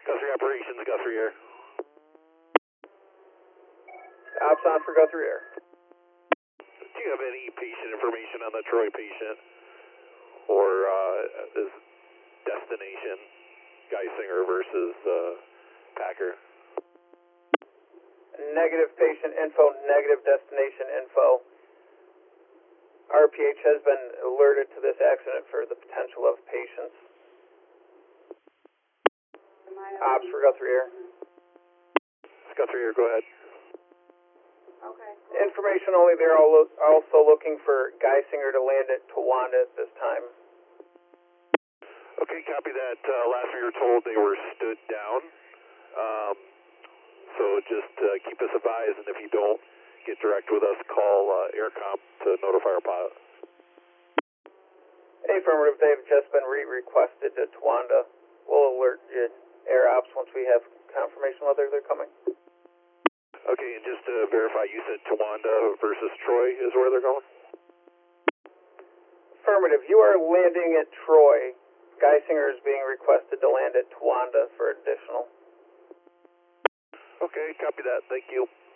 Guthrie Operations, Guthrie Air. Ops on for Guthrie Air. Do you have any patient information on the Troy patient or his destination, Geisinger versus Packer? Negative patient info, negative destination info. RPH has been alerted to this accident for the potential of patients. Ops for Guthrie Air. Guthrie Air, go ahead. Okay. Information only, they're also looking for Geisinger to land at Towanda at this time. Okay, copy that. Last we were told they were stood down. So just keep us advised, and if you don't get direct with us, call AirCom to notify our pilot. Affirmative, they've just been requested to Towanda. We'll alert you, Air Ops, once we have confirmation whether they're coming. Okay, and just to verify, you said Towanda versus Troy is where they're going? Affirmative, you are landing at Troy. Geisinger is being requested to land at Towanda for additional. Okay, copy that. Thank you.